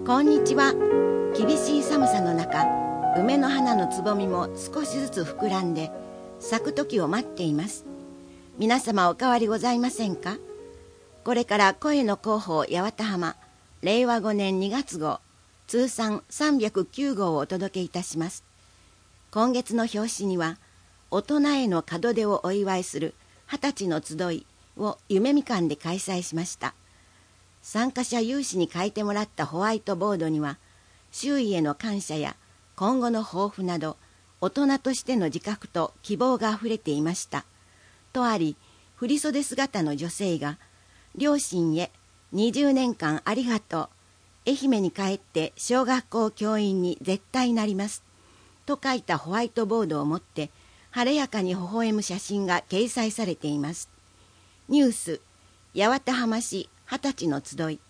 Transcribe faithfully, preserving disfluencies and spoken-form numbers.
こんにちは。厳しい寒さの中、梅の花のつぼみも少しずつ膨らんで咲く時を待っています。皆様お変わりございませんか？これから声の広報八幡浜れいわごねんにがつ号通算さんびゃくきゅう号をお届けいたします。今月の表紙には大人への門出をお祝いする二十歳の集いを夢みかんで開催しました。参加者有志に書いてもらったホワイトボードには周囲への感謝や今後の抱負など大人としての自覚と希望があふれていました。とあり、振袖姿の女性が両親へにじゅうねんかんありがとう、愛媛に帰って小学校教員に絶対なりますと書いたホワイトボードを持って晴れやかに微笑む写真が掲載されています。ニュース、八幡浜市二十歳の集い。